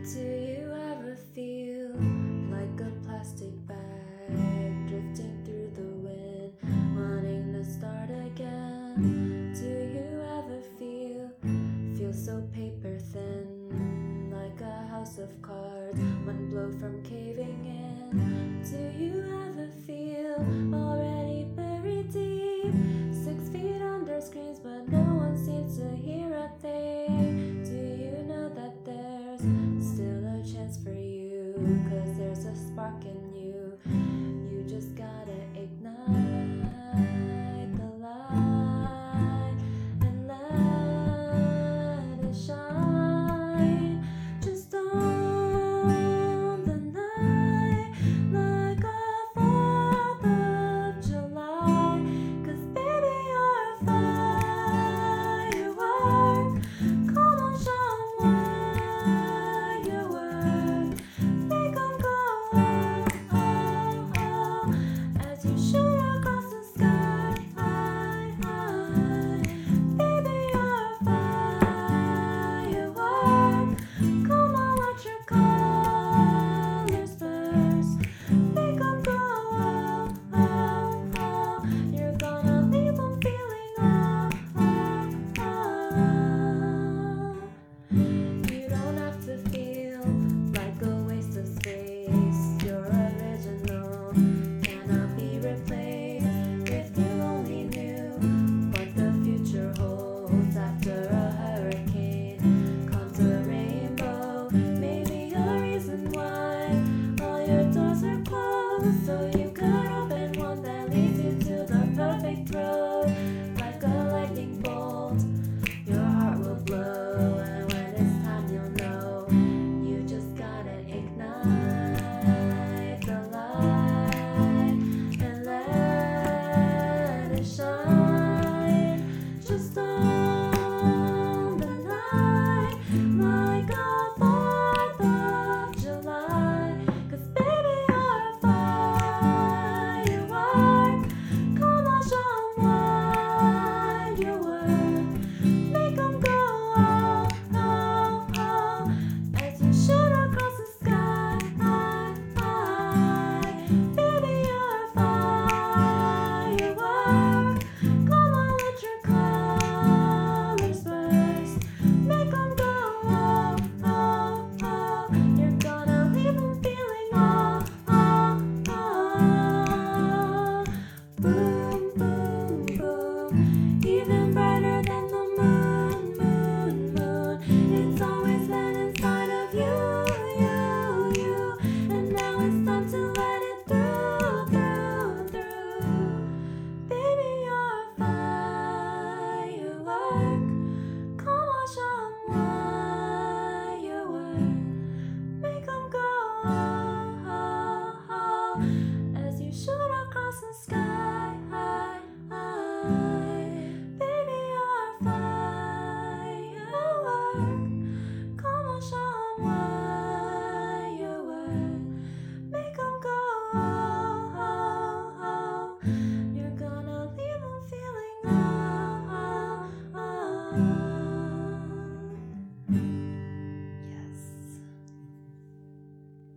Do you ever feel like a plastic bag drifting through the wind, wanting to start again? Do you ever feel so paper thin, like a house of cards, one blow from caving in? Do you ever feel already buried deep, 6 feet under screens, but no one seems to hear a thing? Do you know that there's still a chance for you, 'cause there's a spark in